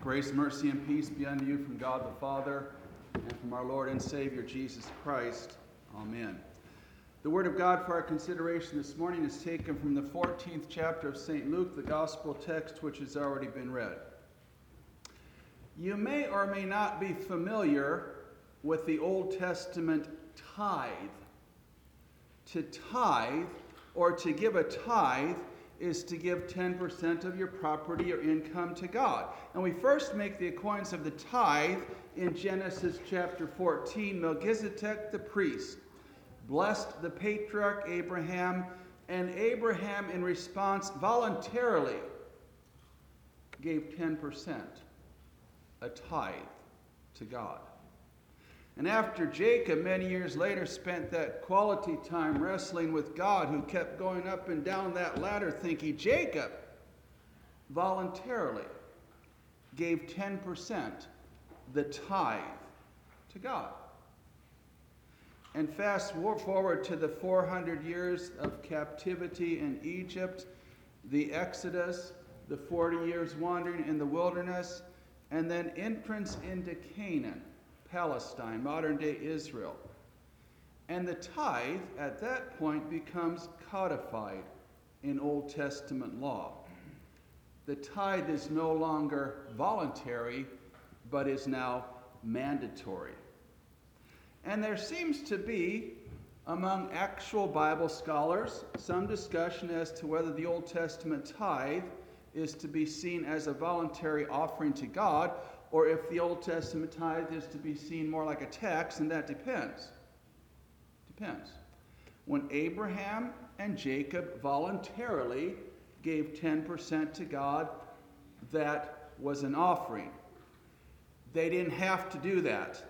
Grace, mercy, and peace be unto you from God the Father and from our Lord and Savior Jesus Christ. Amen. The word of God for our consideration this morning is taken from the 14th chapter of St. Luke, the gospel text which has already been read. You may or may not be familiar with the Old Testament tithe. To tithe, or to give a tithe, is to give 10% of your property or income to God. And we first make the acquaintance of the tithe in Genesis chapter 14. Melchizedek the priest blessed the patriarch Abraham, and Abraham in response voluntarily gave 10%, a tithe, to God. And after Jacob, many years later, spent that quality time wrestling with God, who kept going up and down that ladder thinking, Jacob voluntarily gave 10%, the tithe, to God. And fast forward to the 400 years of captivity in Egypt, the Exodus, the 40 years wandering in the wilderness, and then entrance into Canaan, Palestine, modern-day Israel. And the tithe, at that point, becomes codified in Old Testament law. The tithe is no longer voluntary, but is now mandatory. And there seems to be, among actual Bible scholars, some discussion as to whether the Old Testament tithe is to be seen as a voluntary offering to God, or if the Old Testament tithe is to be seen more like a tax, and that depends. Depends. When Abraham and Jacob voluntarily gave 10% to God, that was an offering. They didn't have to do that.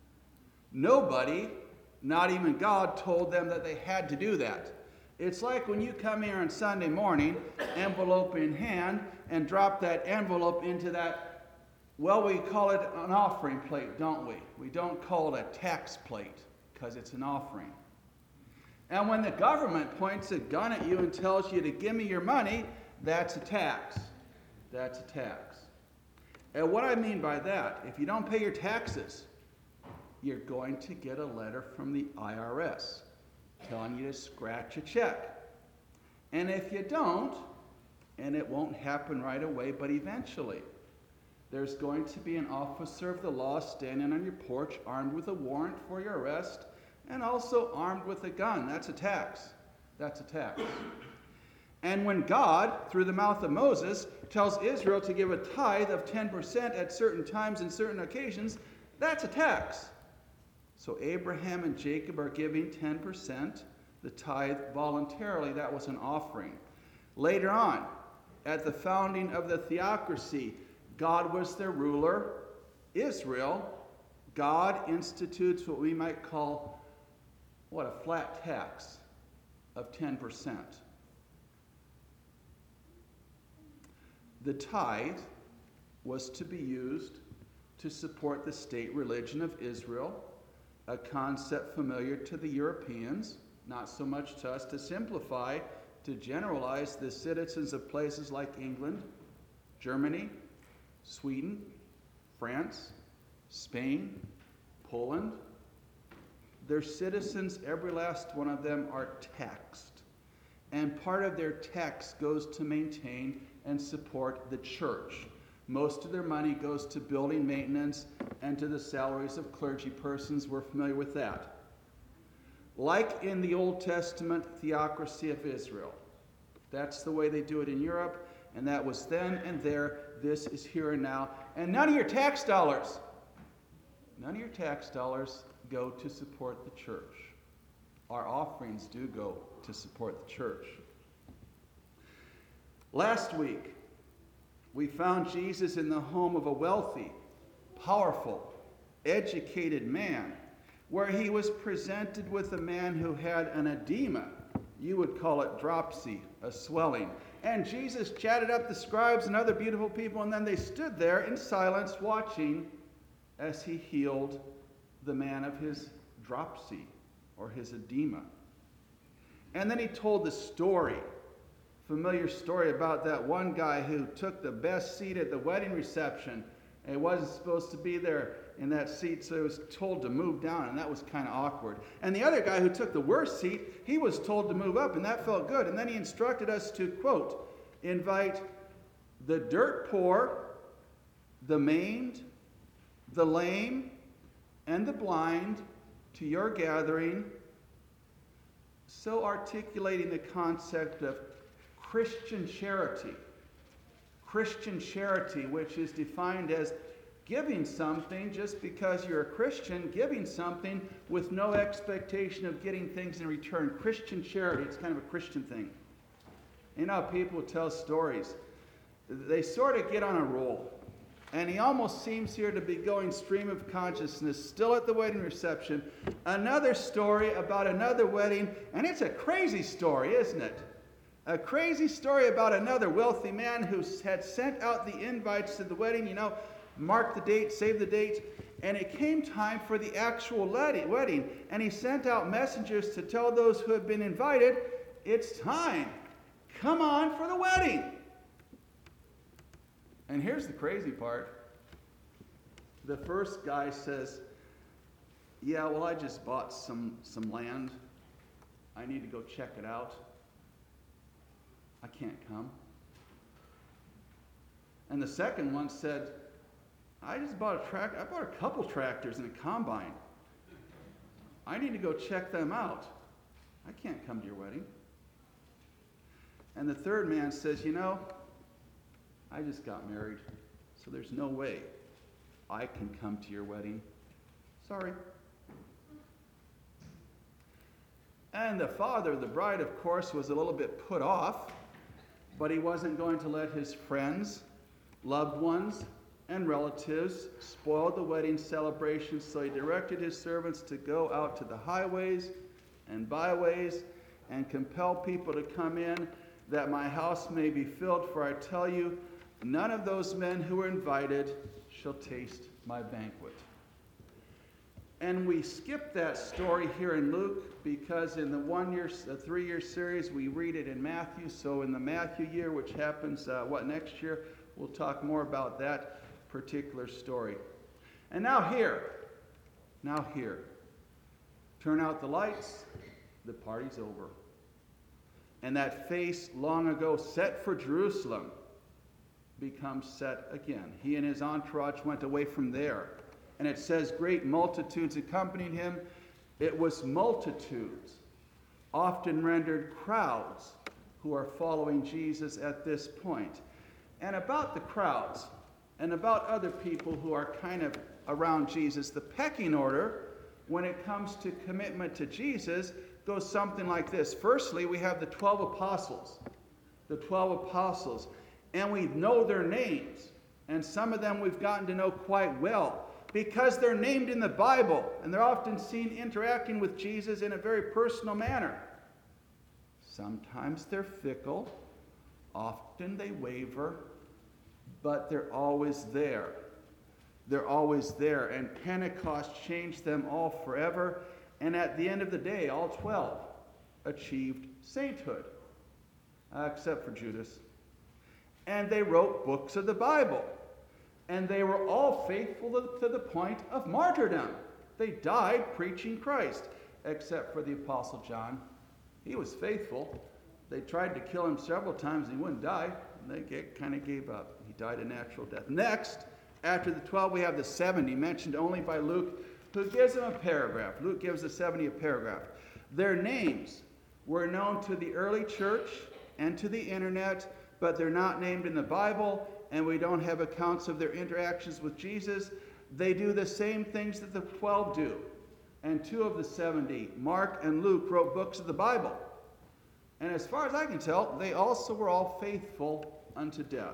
Nobody, not even God, told them that they had to do that. It's like when you come here on Sunday morning, envelope in hand, and drop that envelope into that, well, we call it an offering plate, don't we? We don't call it a tax plate because it's an offering. And when the government points a gun at you and tells you to give me your money, that's a tax. That's a tax. And what I mean by that, if you don't pay your taxes, you're going to get a letter from the IRS telling you to scratch a check. And if you don't, and it won't happen right away, but eventually, there's going to be an officer of the law standing on your porch armed with a warrant for your arrest and also armed with a gun. That's a tax. That's a tax. And when God, through the mouth of Moses, tells Israel to give a tithe of 10% at certain times and certain occasions, that's a tax. So Abraham and Jacob are giving 10%, the tithe, voluntarily. That was an offering. Later on, at the founding of the theocracy, God was their ruler. Israel, God institutes what we might call, a flat tax of 10%. The tithe was to be used to support the state religion of Israel, a concept familiar to the Europeans, not so much to us. To simplify, to generalize, the citizens of places like England, Germany, Sweden, France, Spain, Poland, their citizens, every last one of them, are taxed. And part of their tax goes to maintain and support the church. Most of their money goes to building maintenance and to the salaries of clergy persons. We're familiar with that. Like in the Old Testament theocracy of Israel. That's the way they do it in Europe, and that was then and there. This is here and now. And none of your tax dollars go to support the church. Our offerings do go to support the church. Last week, we found Jesus in the home of a wealthy, powerful, educated man, where he was presented with a man who had an edema. You would call it dropsy, a swelling. And Jesus chatted up the scribes and other beautiful people, and then they stood there in silence watching as he healed the man of his dropsy or his edema. And then he told the story, familiar story about that one guy who took the best seat at the wedding reception And he wasn't supposed to be there in that seat, so he was told to move down, and that was kind of awkward. And the other guy who took the worst seat, he was told to move up, and that felt good. And then he instructed us to, quote, invite the dirt poor, the maimed, the lame, and the blind to your gathering, so articulating the concept of Christian charity. Christian charity, which is defined as giving something just because you're a Christian, giving something with no expectation of getting things in return. Christian charity, it's kind of a Christian thing. You know, people tell stories. They sort of get on a roll. And he almost seems here to be going stream of consciousness, still at the wedding reception. Another story about another wedding, and it's a crazy story, isn't it? A crazy story about another wealthy man who had sent out the invites to the wedding, you know, mark the date, save the date, and it came time for the actual wedding, and he sent out messengers to tell those who had been invited, it's time, come on for the wedding. And here's the crazy part. The first guy says, yeah, well, I just bought some land. I need to go check it out. I can't come. And the second one said, I just bought a tractor. I bought a couple tractors and a combine. I need to go check them out. I can't come to your wedding. And the third man says, you know, I just got married, so there's no way I can come to your wedding. Sorry. And the father of the bride, of course, was a little bit put off, but he wasn't going to let his friends, loved ones, and relatives spoil the wedding celebration, so he directed his servants to go out to the highways and byways and compel people to come in, that my house may be filled, for I tell you, none of those men who were invited shall taste my banquet. And we skip that story here in Luke because in the 3-year series, we read it in Matthew. So in the Matthew year, which happens, next year, we'll talk more about that particular story. And now here, turn out the lights, the party's over. And that face long ago set for Jerusalem becomes set again. He and his entourage went away from there. And it says great multitudes accompanied him. It was multitudes, often rendered crowds, who are following Jesus at this point. And about the crowds, and about other people who are kind of around Jesus, the pecking order, when it comes to commitment to Jesus, goes something like this. Firstly, we have the 12 apostles. The 12 apostles. And we know their names. And some of them we've gotten to know quite well because they're named in the Bible. And they're often seen interacting with Jesus in a very personal manner. Sometimes they're fickle. Often they waver. But they're always there. They're always there. And Pentecost changed them all forever. And at the end of the day, all 12 achieved sainthood. Except for Judas. And they wrote books of the Bible. And they were all faithful to the point of martyrdom. They died preaching Christ, except for the Apostle John. He was faithful. They tried to kill him several times and he wouldn't die. And they kind of gave up. He died a natural death. Next, after the 12, we have the 70, mentioned only by Luke, who gives them a paragraph. Luke gives the 70 a paragraph. Their names were known to the early church and to the internet, but they're not named in the Bible, and we don't have accounts of their interactions with Jesus. They do the same things that the 12 do. And 2 of the 70, Mark and Luke, wrote books of the Bible. And as far as I can tell, they also were all faithful unto death.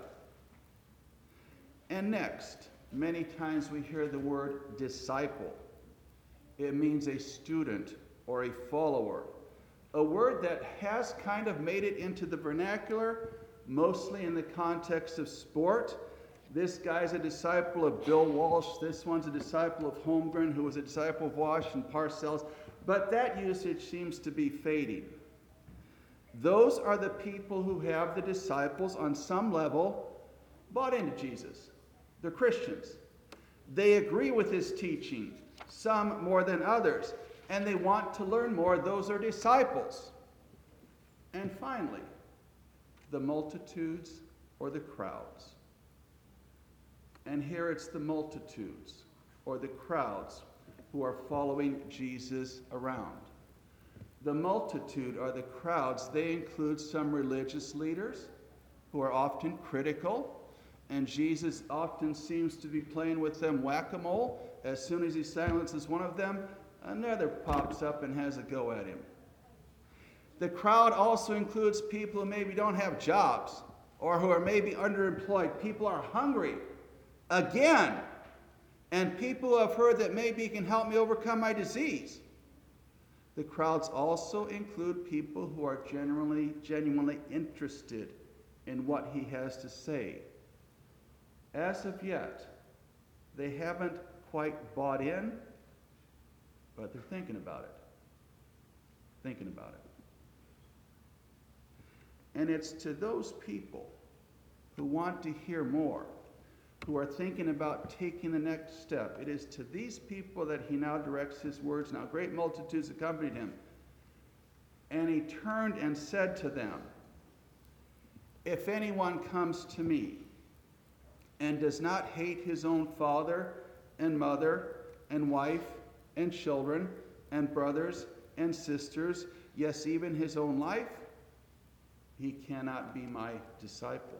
And next, many times we hear the word disciple. It means a student or a follower. A word that has kind of made it into the vernacular, mostly in the context of sport. This guy's a disciple of Bill Walsh. This one's a disciple of Holmgren, who was a disciple of Wash and Parcells. But that usage seems to be fading. Those are the people who have the disciples on some level bought into Jesus. They're Christians. They agree with his teaching, some more than others, and they want to learn more. Those are disciples. And finally, the multitudes or the crowds. And here it's the multitudes or the crowds who are following Jesus around. The multitude or the crowds, they include some religious leaders who are often critical, and Jesus often seems to be playing with them whack-a-mole. As soon as he silences one of them, another pops up and has a go at him. The crowd also includes people who maybe don't have jobs or who are maybe underemployed. People are hungry again, and people who have heard that maybe he can help me overcome my disease. The crowds also include people who are genuinely interested in what he has to say. As of yet, they haven't quite bought in, but they're thinking about it. Thinking about it. And it's to those people who want to hear more, who are thinking about taking the next step. It is to these people that he now directs his words. Now great multitudes accompanied him. And he turned and said to them, "If anyone comes to me and does not hate his own father and mother and wife and children and brothers and sisters, yes, even his own life, he cannot be my disciple."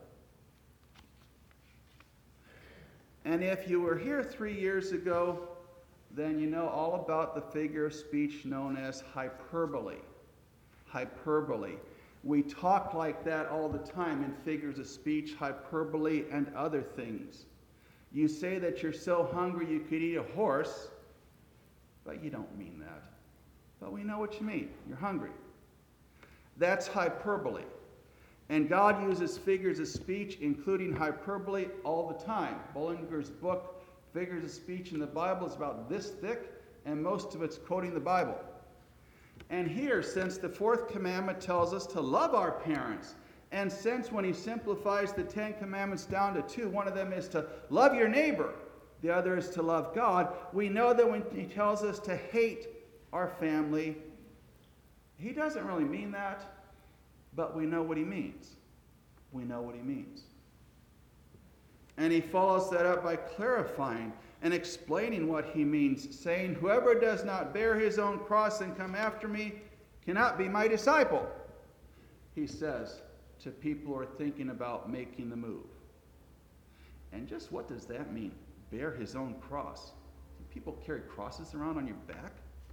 And if you were here 3 years ago, then you know all about the figure of speech known as hyperbole. Hyperbole. We talk like that all the time in figures of speech, hyperbole, and other things. You say that you're so hungry you could eat a horse, but you don't mean that. But we know what you mean. You're hungry. That's hyperbole. And God uses figures of speech, including hyperbole, all the time. Bullinger's book, Figures of Speech in the Bible, is about this thick, and most of it's quoting the Bible. And here, since the fourth commandment tells us to love our parents, and since when he simplifies the 10 commandments down to 2, one of them is to love your neighbor, the other is to love God, we know that when he tells us to hate our family, he doesn't really mean that. But we know what he means. We know what he means. And he follows that up by clarifying and explaining what he means, saying, "Whoever does not bear his own cross and come after me cannot be my disciple," he says to people who are thinking about making the move. And just what does that mean? Bear his own cross. Do people carry crosses around on your back?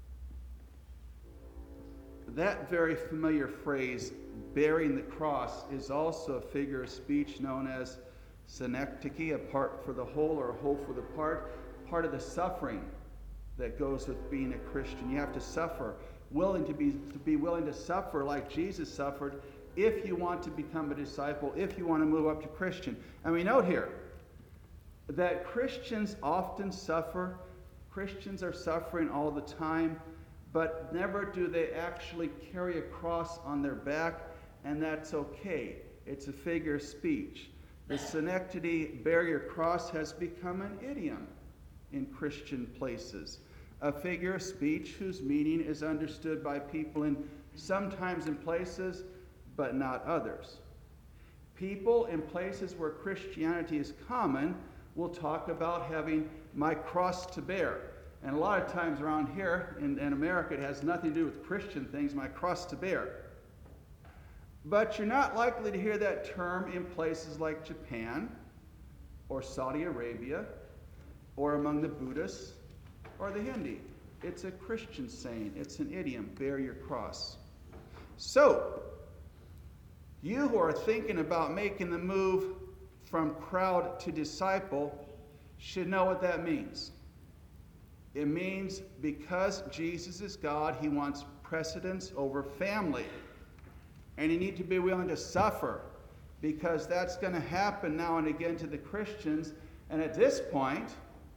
That very familiar phrase, bearing the cross, is also a figure of speech known as synecdoche, a part for the whole or a whole for the part of the suffering that goes with being a Christian. You have to suffer, to be willing to suffer like Jesus suffered if you want to become a disciple, if you want to move up to Christian. And we note here that Christians often suffer. Christians are suffering all the time, but never do they actually carry a cross on their back, and that's okay. It's a figure of speech. The synecdoche, bear your cross, has become an idiom in Christian places, a figure of speech whose meaning is understood by people sometimes in places, but not others. People in places where Christianity is common will talk about having my cross to bear. And a lot of times around here in America, it has nothing to do with Christian things, my cross to bear. But you're not likely to hear that term in places like Japan or Saudi Arabia or among the Buddhists or the Hindi. It's a Christian saying. It's an idiom, bear your cross. So, you who are thinking about making the move from crowd to disciple should know what that means. It means because Jesus is God, he wants precedence over family. And you need to be willing to suffer because that's going to happen now and again to the Christians. And at this point,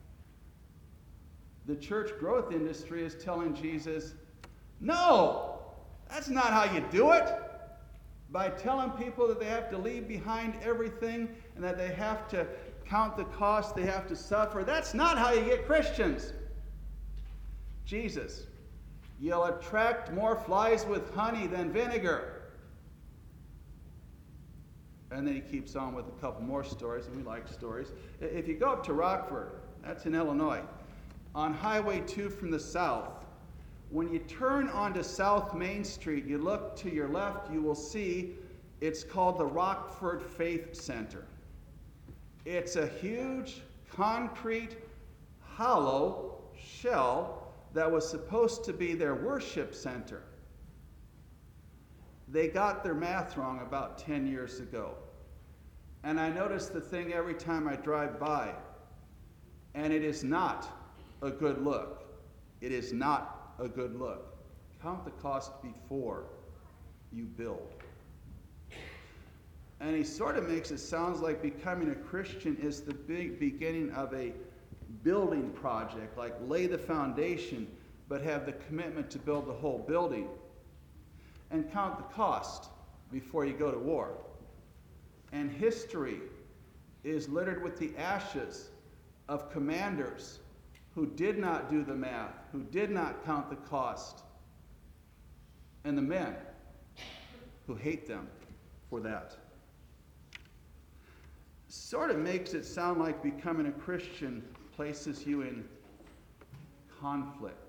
the church growth industry is telling Jesus, no, that's not how you do it. by telling people that they have to leave behind everything and that they have to count the cost, they have to suffer. That's not how you get Christians. Jesus, you'll attract more flies with honey than vinegar. And then he keeps on with a couple more stories, and we like stories. If you go up to Rockford, that's in Illinois, on Highway 2 from the south, when you turn onto South Main Street, you look to your left, you will see it's called the Rockford Faith Center. It's a huge concrete hollow shell that was supposed to be their worship center. They got their math wrong about 10 years ago. And I notice the thing every time I drive by. And it is not a good look. It is not a good look. Count the cost before you build. And he sort of makes it sound like becoming a Christian is the big beginning of a building project, like lay the foundation, but have the commitment to build the whole building. And count the cost before you go to war. And history is littered with the ashes of commanders who did not do the math, who did not count the cost, and the men who hate them for that. Sort of makes it sound like becoming a Christian places you in conflict.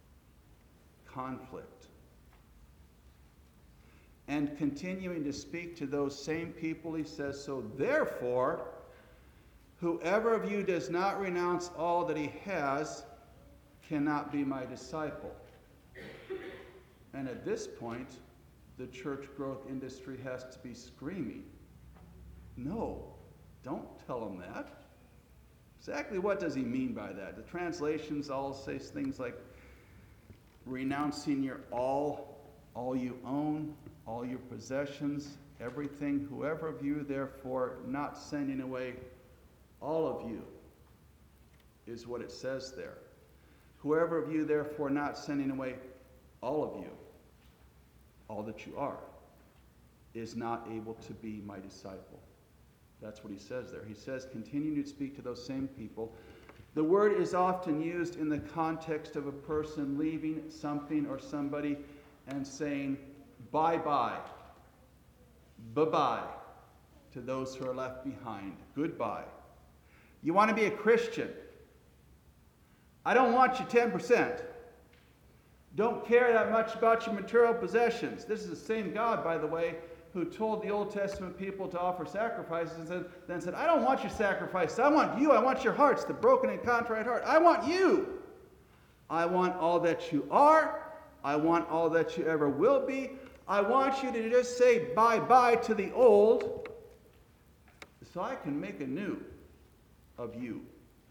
And continuing to speak to those same people, he says, so therefore, whoever of you does not renounce all that he has cannot be my disciple. And at this point, the church growth industry has to be screaming, no, don't tell them that. Exactly what does he mean by that? The translations all say things like renouncing your all you own, all your possessions, everything, whoever of you, therefore, not sending away all of you, is what it says there. Whoever of you, therefore, not sending away all of you, all that you are, is not able to be my disciple. That's what he says there. He says, continuing to speak to those same people. The word is often used in the context of a person leaving something or somebody and saying, bye-bye, bye-bye to those who are left behind. Goodbye. You want to be a Christian? I don't want you 10%. Don't care that much about your material possessions. This is the same God, by the way, who told the Old Testament people to offer sacrifices and then said, I don't want your sacrifices. I want you. I want your hearts, the broken and contrite heart. I want you. I want all that you are. I want all that you ever will be. I want you to just say bye-bye to the old so I can make a new of you.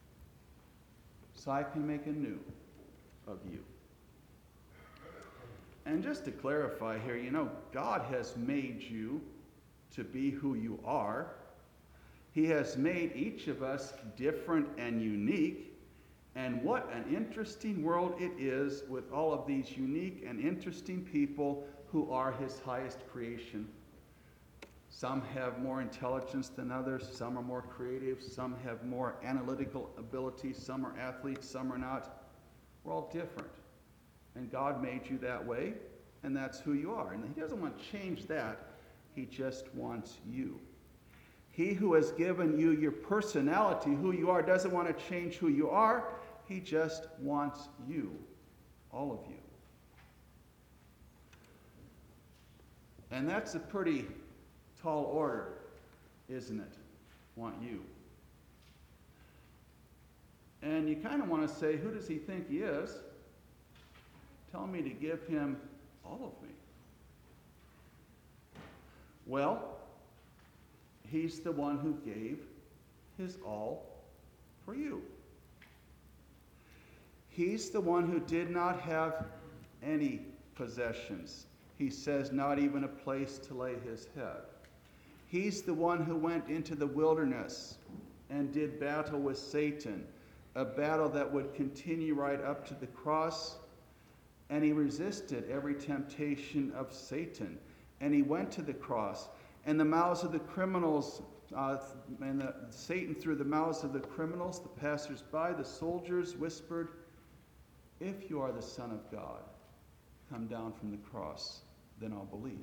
So I can make a new of you. And just to clarify here, God has made you to be who you are. He has made each of us different and unique. And what an interesting world it is with all of these unique and interesting people who are his highest creation. Some have more intelligence than others. Some are more creative. Some have more analytical ability. Some are athletes. Some are not. We're all different. And God made you that way, and that's who you are. And he doesn't want to change that. He just wants you. He who has given you your personality, who you are, doesn't want to change who you are. He just wants you, all of you. And that's a pretty tall order, isn't it? Want you. And you kind of want to say, who does he think he is? Tell me to give him all of me. Well, he's the one who gave his all for you. He's the one who did not have any possessions. He says not even a place to lay his head. He's the one who went into the wilderness and did battle with Satan, a battle that would continue right up to the cross. And he resisted every temptation of Satan. And he went to the cross, and the mouths of the criminals, Satan through the mouths of the criminals, the passers-by, the soldiers whispered, "If you are the Son of God, come down from the cross, then I'll believe."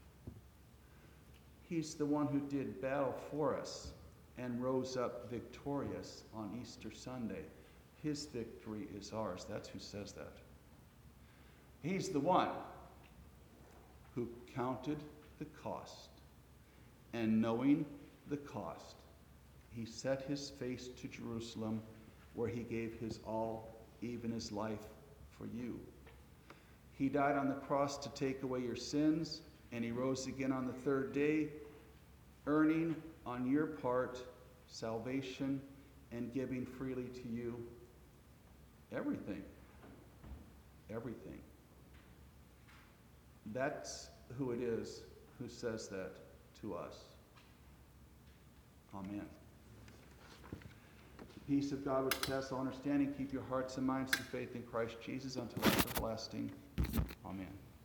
He's the one who did battle for us and rose up victorious on Easter Sunday. His victory is ours. That's who says that. He's the one who counted the cost, and knowing the cost, he set his face to Jerusalem, where he gave his all, even his life, for you. He died on the cross to take away your sins, and he rose again on the third day, earning on your part salvation and giving freely to you everything. Everything. That's who it is who says that to us. Amen. The peace of God which passes all understanding, keep your hearts and minds through faith in Christ Jesus until life everlasting. Amen.